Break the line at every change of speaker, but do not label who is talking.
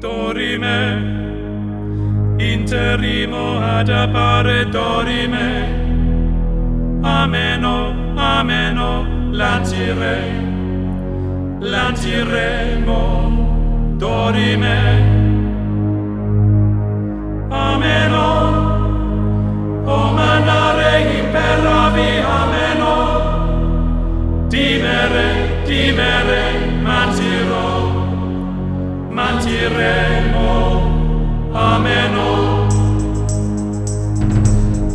dorime, interimo ad appare dorime, ameno, ameno, lanciremo, dorime, ameno, o manare imperavi, ameno, timere, mantiremo, ameno.